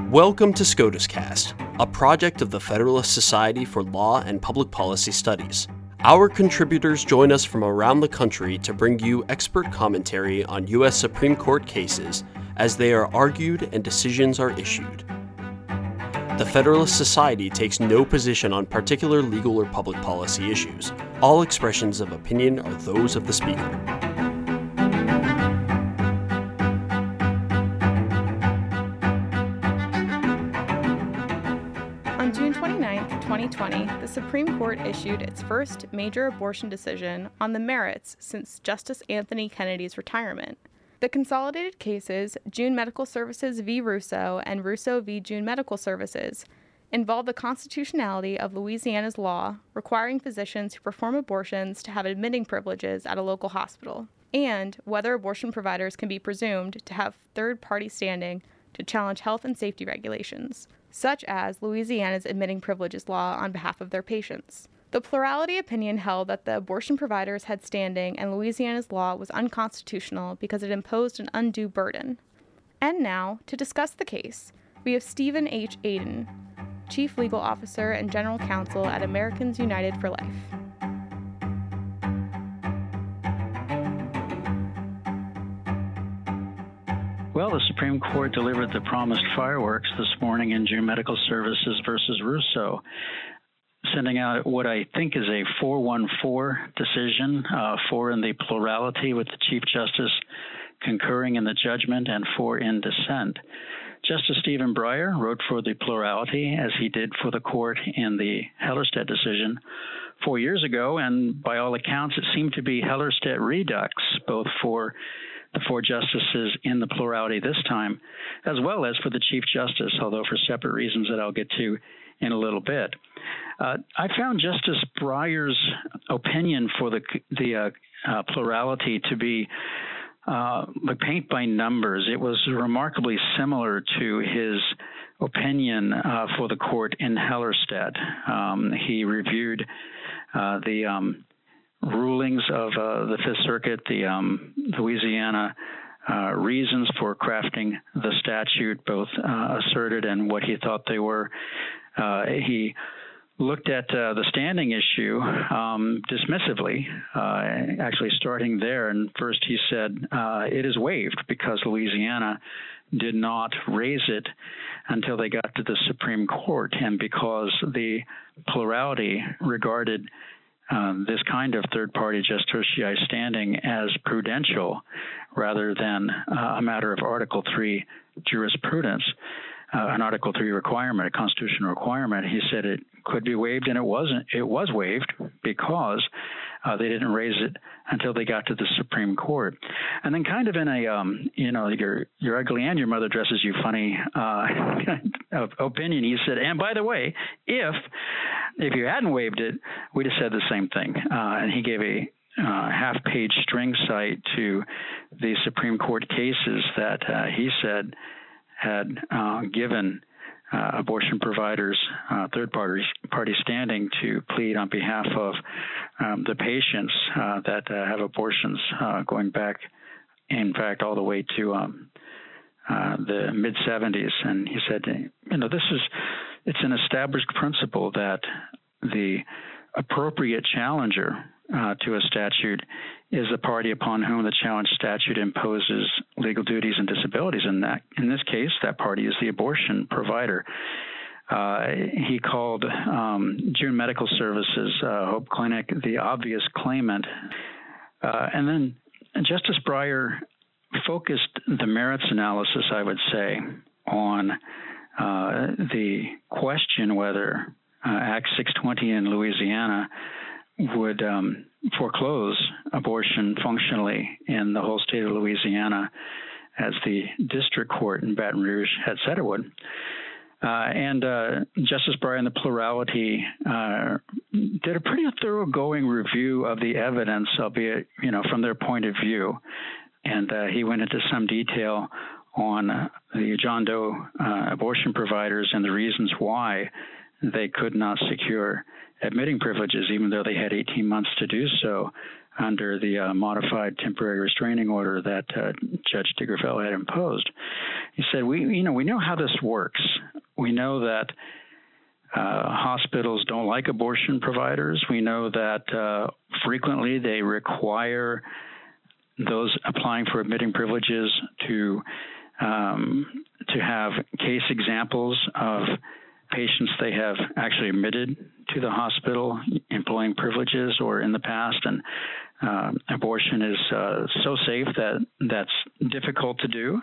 Welcome to SCOTUScast, a project of the Federalist Society for Law and Public Policy Studies. Our contributors join us from around the country to bring you expert commentary on U.S. Supreme Court cases as they are argued and decisions are issued. The Federalist Society takes no position on particular legal or public policy issues. All expressions of opinion are those of the speaker. On June 29, 2020, the Supreme Court issued its first major abortion decision on the merits since Justice Anthony Kennedy's retirement. The consolidated cases, June Medical Services v. Russo and Russo v. June Medical Services, involve the constitutionality of Louisiana's law requiring physicians who perform abortions to have admitting privileges at a local hospital, and whether abortion providers can be presumed to have third-party standing to challenge health and safety regulations, such as Louisiana's admitting privileges law on behalf of their patients. The plurality opinion held that the abortion providers had standing and Louisiana's law was unconstitutional because it imposed an undue burden. And now, to discuss the case, we have Stephen H. Aden, Chief Legal Officer and General Counsel at Americans United for Life. Well, the Supreme Court delivered the promised fireworks this morning in June Medical Services versus Russo, sending out what I think is a 4-1-4 decision, 4 in the plurality with the Chief Justice concurring in the judgment and 4 in dissent. Justice Stephen Breyer wrote for the plurality, as he did for the court in the Hellerstedt decision 4 years ago, and by all accounts, it seemed to be Hellerstedt redux, both for the 4 justices in the plurality this time, as well as for the Chief Justice, although for separate reasons that I'll get to in a little bit. I found Justice Breyer's opinion for the plurality to be like paint by numbers. It was remarkably similar to his opinion for the court in Hellerstedt. He reviewed the rulings of the Fifth Circuit, the Louisiana reasons for crafting the statute, both asserted and what he thought they were. He looked at the standing issue dismissively, actually starting there. And first he said it is waived because Louisiana did not raise it until they got to the Supreme Court, and because the plurality regarded this kind of third-party gest tertiae standing as prudential rather than a matter of Article III jurisprudence, an Article III requirement, a constitutional requirement. He said it could be waived, and it wasn't. It was waived because they didn't raise it until they got to the Supreme Court. And then kind of in a, you're ugly and your mother dresses you funny opinion, he said, and by the way, if you hadn't waived it, we'd have said the same thing. And he gave a half-page string cite to the Supreme Court cases that he said had given abortion providers third-party standing to plead on behalf of the patients that have abortions going back, in fact, all the way to the mid-'70s. And he said, it's an established principle that the appropriate challenger to a statute is the party upon whom the challenge statute imposes legal duties and disabilities. And that, in this case, that party is the abortion provider. He called June Medical Services, Hope Clinic, the obvious claimant. And then Justice Breyer focused the merits analysis, I would say, on the question whether Act 620 in Louisiana would foreclose abortion functionally in the whole state of Louisiana, as the district court in Baton Rouge had said it would. And Justice Breyer and the plurality did a pretty thoroughgoing review of the evidence, albeit, from their point of view. And he went into some detail on the John Doe abortion providers and the reasons why they could not secure admitting privileges, even though they had 18 months to do so under the modified temporary restraining order that Judge Diggerfeld had imposed. He said, we know how this works. We know that hospitals don't like abortion providers. We know that frequently they require those applying for admitting privileges to have case examples of patients they have actually admitted to the hospital employing privileges or in the past, and abortion is so safe that that's difficult to do.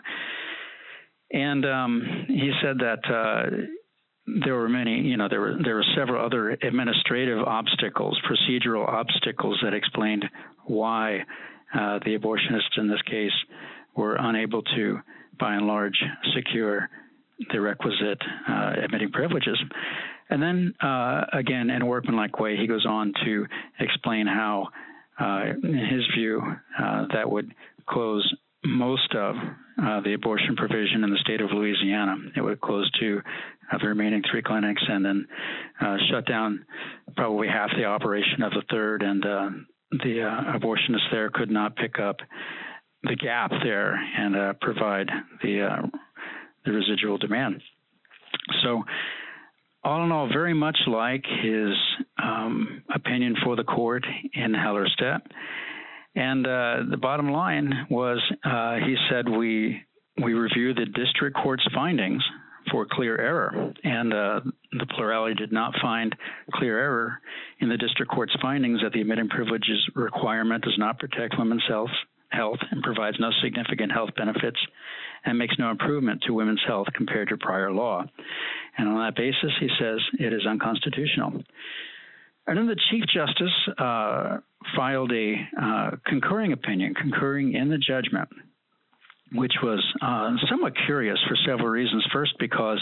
And he said that there were many, there were several other administrative obstacles, procedural obstacles that explained why the abortionists in this case were unable to, by and large, secure the requisite admitting privileges. And then, again, in a workmanlike way, he goes on to explain how, in his view, that would close most of the abortion provision in the state of Louisiana. It would close two of the remaining 3 clinics and then shut down probably half the operation of the third, and the abortionists there could not pick up the gap there and provide the residual demand. So all in all, very much like his opinion for the court in Hellerstedt. And the bottom line was, he said, we review the district court's findings for clear error. And the plurality did not find clear error in the district court's findings that the admitting privileges requirement does not protect women's health and provides no significant health benefits and makes no improvement to women's health compared to prior law. And on that basis, he says it is unconstitutional. And then the Chief Justice filed a concurring opinion, concurring in the judgment, which was somewhat curious for several reasons. First, because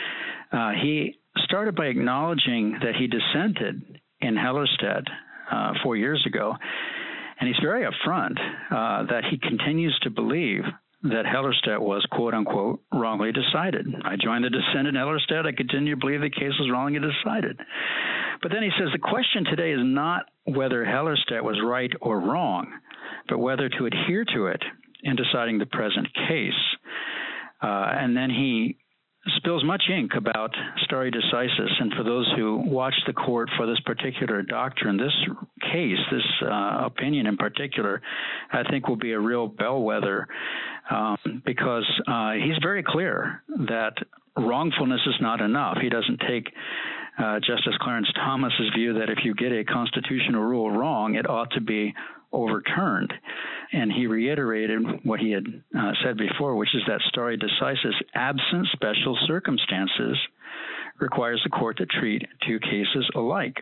he started by acknowledging that he dissented in Hellerstedt 4 years ago, and he's very upfront that he continues to believe that Hellerstedt was, quote unquote, wrongly decided. I joined the dissent in Hellerstedt. I continue to believe the case was wrongly decided. But then he says the question today is not whether Hellerstedt was right or wrong, but whether to adhere to it in deciding the present case. And then he spills much ink about stare decisis. And for those who watch the court for this particular doctrine, this case, this opinion in particular, I think will be a real bellwether because he's very clear that wrongfulness is not enough. He doesn't take Justice Clarence Thomas's view that if you get a constitutional rule wrong, it ought to be overturned. And he reiterated what he had said before, which is that stare decisis, absent special circumstances, requires the court to treat two cases alike.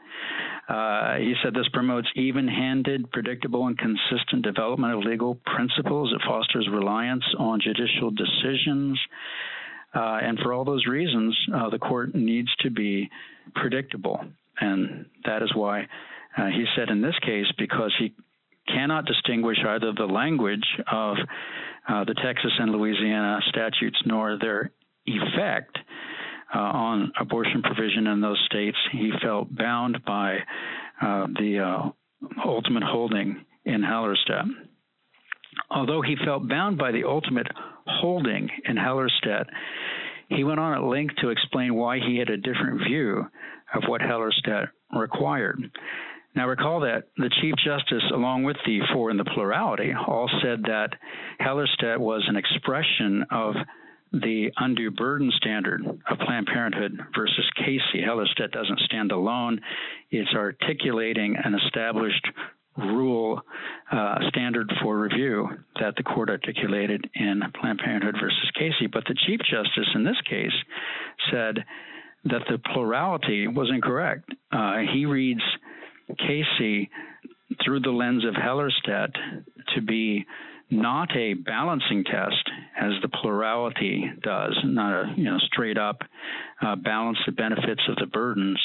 He said this promotes even-handed, predictable, and consistent development of legal principles. It fosters reliance on judicial decisions. And for all those reasons, the court needs to be predictable. And that is why he said in this case, because he cannot distinguish either the language of the Texas and Louisiana statutes nor their effect on abortion provision in those states, he felt bound by the ultimate holding in Hellerstedt. Although he felt bound by the ultimate holding in Hellerstedt, he went on at length to explain why he had a different view of what Hellerstedt required. Now recall that the Chief Justice, along with the four in the plurality, all said that Hellerstedt was an expression of the undue burden standard of Planned Parenthood versus Casey. Hellerstedt doesn't stand alone. It's articulating an established rule standard for review that the court articulated in Planned Parenthood versus Casey. But the Chief Justice in this case said that the plurality was incorrect. He reads Casey through the lens of Hellerstedt to be not a balancing test as the plurality does, not a straight up balance the benefits with the burdens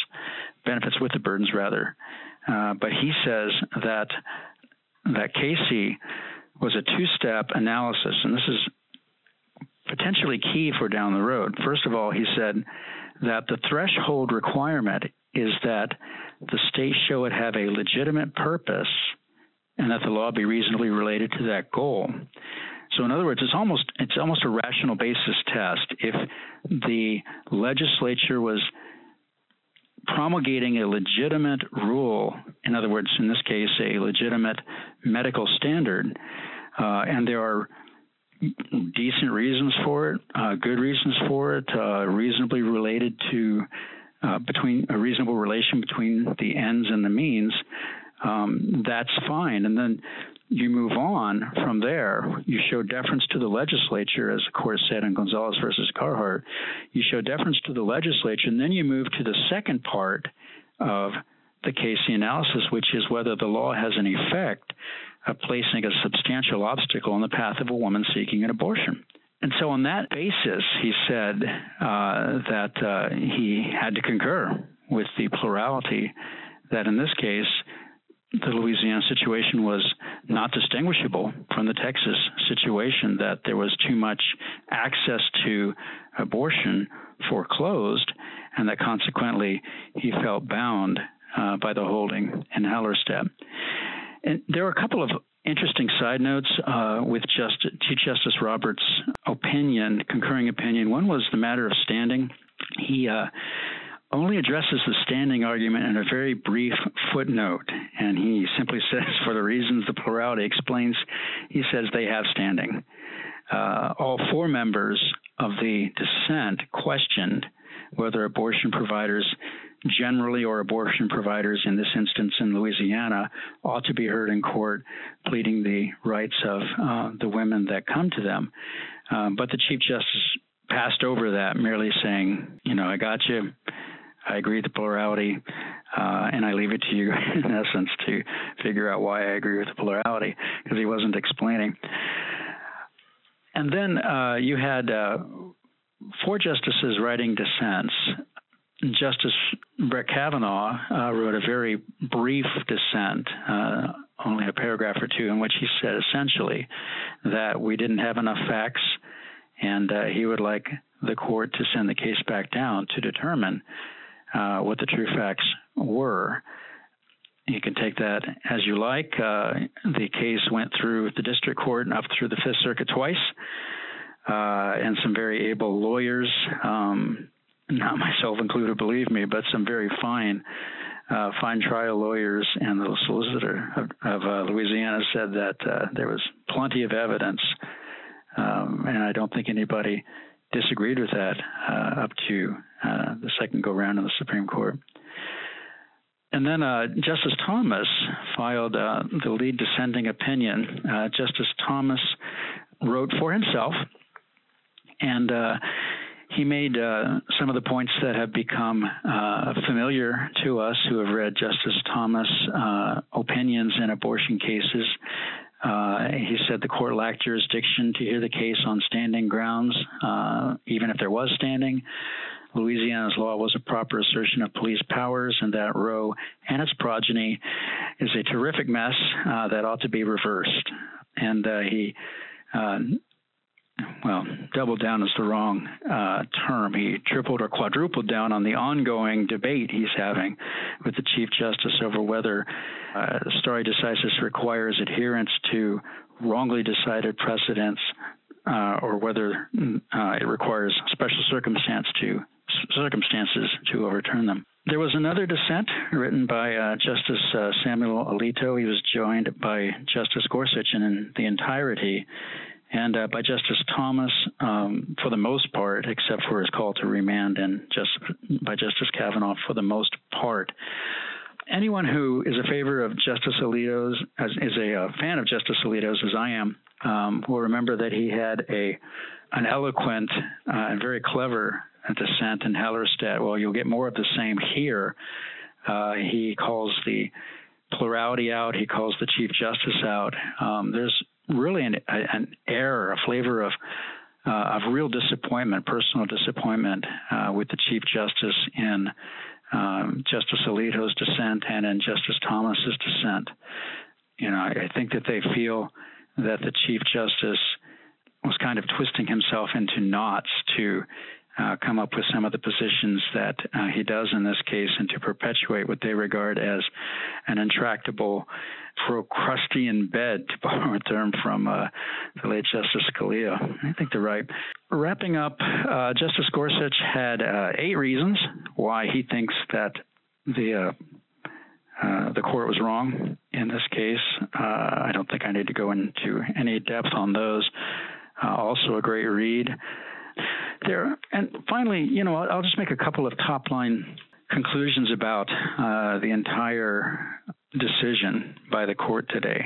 rather. But he says that Casey was a two-step analysis, and this is potentially key for down the road. First of all, he said that the threshold requirement is that the state show it have a legitimate purpose and that the law be reasonably related to that goal. So in other words, it's almost a rational basis test. If the legislature was promulgating a legitimate rule, in other words, in this case, a legitimate medical standard, and there are decent reasons for it, good reasons for it, reasonably related to between a reasonable relation between the ends and the means, that's fine. And then you move on from there. You show deference to the legislature, as the court said in Gonzalez versus Carhart. You show deference to the legislature, and then you move to the second part of the Casey analysis, which is whether the law has an effect of placing a substantial obstacle in the path of a woman seeking an abortion. And so on that basis, he said that he had to concur with the plurality that in this case, the Louisiana situation was not distinguishable from the Texas situation, that there was too much access to abortion foreclosed, and that consequently he felt bound by the holding in Hallerstedt. And there were a couple of interesting side notes with Chief Justice Roberts' concurring opinion. One was the matter of standing. He only addresses the standing argument in a very brief footnote, and he simply says, for the reasons the plurality explains, he says they have standing. All four members of the dissent questioned whether abortion providers generally or abortion providers in this instance in Louisiana ought to be heard in court pleading the rights of the women that come to them. But the Chief Justice passed over that, merely saying, I got you. I agree with the plurality, and I leave it to you, in essence, to figure out why I agree with the plurality, because he wasn't explaining. And then you had four justices writing dissents. Justice Brett Kavanaugh wrote a very brief dissent, only a paragraph or two, in which he said essentially that we didn't have enough facts, and he would like the court to send the case back down to determine what the true facts were. You can take that as you like. The case went through the district court and up through the Fifth Circuit twice, and some very able lawyers, not myself included, believe me, but some very fine trial lawyers, and the solicitor of Louisiana said that there was plenty of evidence, and I don't think anybody disagreed with that up to the second go-round in the Supreme Court. And then Justice Thomas filed the lead dissenting opinion. Justice Thomas wrote for himself, and he made some of the points that have become familiar to us who have read Justice Thomas' opinions in abortion cases. He said the court lacked jurisdiction to hear the case on standing grounds, even if there was standing. Louisiana's law was a proper assertion of police powers, and that Roe and its progeny is a terrific mess that ought to be reversed. And he doubled down is the wrong term. He tripled or quadrupled down on the ongoing debate he's having with the Chief Justice over whether stare decisis requires adherence to wrongly decided precedents or whether it requires special circumstances to overturn them. There was another dissent written by Justice Samuel Alito. He was joined by Justice Gorsuch in the entirety, and by Justice Thomas for the most part, except for his call to remand, and by Justice Kavanaugh for the most part. Anyone who is a favor of Justice Alito's, is a fan of Justice Alito's, as I am, will remember that he had an eloquent and very clever dissent in Hallerstedt. Well, you'll get more of the same here. He calls the plurality out. He calls the Chief Justice out. There's really an air, a flavor of real disappointment, personal disappointment with the Chief Justice in Justice Alito's dissent and in Justice Thomas's dissent. I think that they feel that the Chief Justice was kind of twisting himself into knots to come up with some of the positions that he does in this case, and to perpetuate what they regard as an intractable Procrustean bed, to borrow a term from the late Justice Scalia. I think they're right. Wrapping up, Justice Gorsuch had 8 reasons why he thinks that the court was wrong in this case. I don't think I need to go into any depth on those. Also a great read. And finally, I'll just make a couple of top-line conclusions about the entire decision by the court today.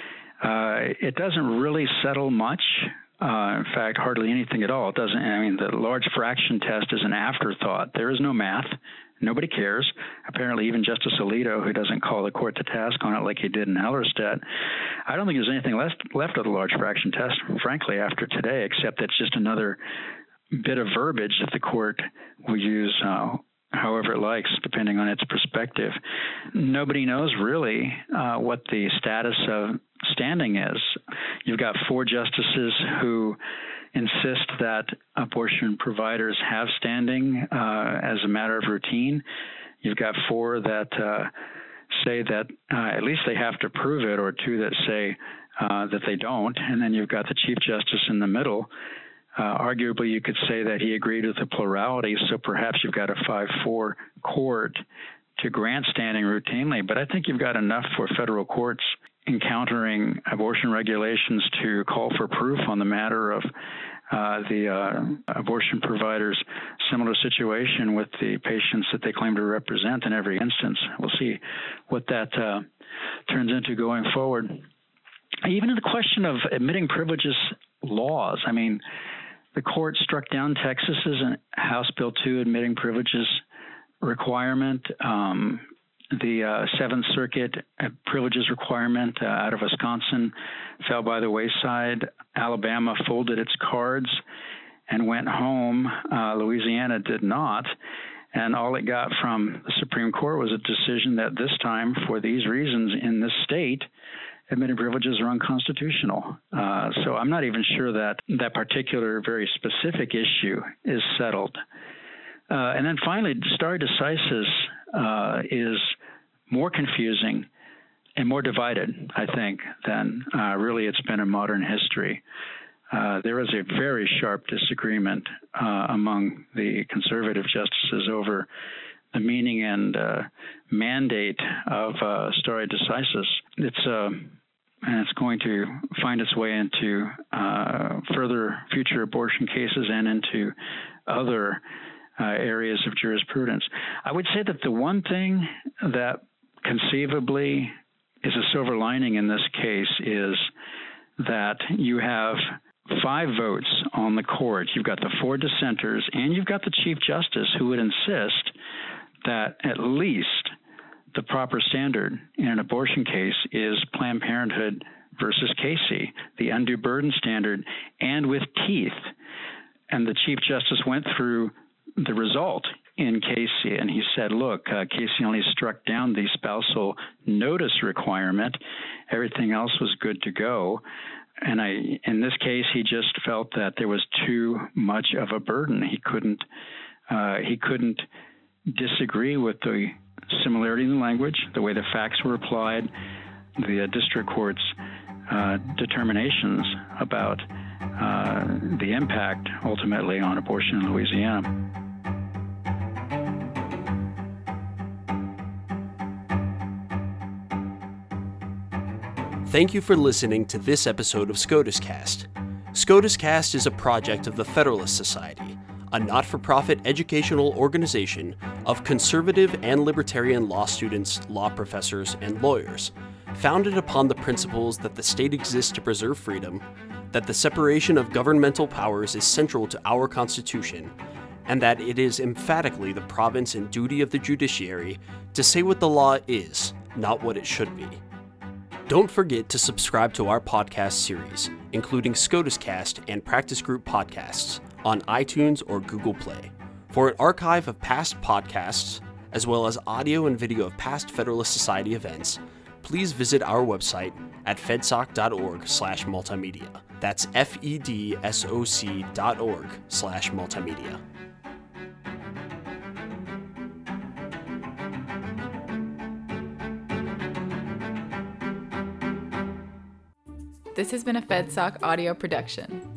It doesn't really settle much. In fact, hardly anything at all. It doesn't. I mean, the large fraction test is an afterthought. There is no math. Nobody cares. Apparently, even Justice Alito, who doesn't call the court to task on it like he did in Hellerstedt, I don't think there's anything left of the large fraction test, frankly, after today, except it's just another bit of verbiage that the court will use however it likes, depending on its perspective. Nobody knows really what the status of standing is. You've got 4 justices who insist that abortion providers have standing as a matter of routine. You've got 4 that say that at least they have to prove it, or 2 that say that they don't. And then you've got the Chief Justice in the middle. Arguably, you could say that he agreed with the plurality, so perhaps you've got a 5-4 court to grant standing routinely. But I think you've got enough for federal courts encountering abortion regulations to call for proof on the matter of the abortion providers' similar situation with the patients that they claim to represent in every instance. We'll see what that turns into going forward. Even in the question of admitting privileges laws, I mean, the court struck down Texas's House Bill 2 admitting privileges requirement. The Seventh Circuit privileges requirement out of Wisconsin fell by the wayside. Alabama folded its cards and went home. Louisiana did not. And all it got from the Supreme Court was a decision that this time, for these reasons in this state, admitted privileges are unconstitutional. So I'm not even sure that that particular very specific issue is settled. And then finally, stare decisis is more confusing and more divided, I think, than really it's been in modern history. There is a very sharp disagreement among the conservative justices over the meaning and mandate of stare decisis. It's going to find its way into further future abortion cases and into other areas of jurisprudence. I would say that the one thing that conceivably is a silver lining in this case is that you have 5 votes on the court. You've got the 4 dissenters, and you've got the Chief Justice who would insist that at least the proper standard in an abortion case is Planned Parenthood versus Casey, the undue burden standard, and with teeth. And the Chief Justice went through the result in Casey, and he said, look, Casey only struck down the spousal notice requirement. Everything else was good to go. And in this case, he just felt that there was too much of a burden. He couldn't disagree with the similarity in the language, the way the facts were applied, the district court's determinations about the impact ultimately on abortion in Louisiana. Thank you for listening to this episode of SCOTUScast. SCOTUScast is a project of the Federalist Society, a not-for-profit educational organization of conservative and libertarian law students, law professors, and lawyers, founded upon the principles that the state exists to preserve freedom, that the separation of governmental powers is central to our Constitution, and that it is emphatically the province and duty of the judiciary to say what the law is, not what it should be. Don't forget to subscribe to our podcast series, including SCOTUScast and Practice Group podcasts, on iTunes or Google Play. For an archive of past podcasts, as well as audio and video of past Federalist Society events, please visit our website at fedsoc.org/multimedia. That's fedsoc.org/multimedia. This has been a FedSoc audio production.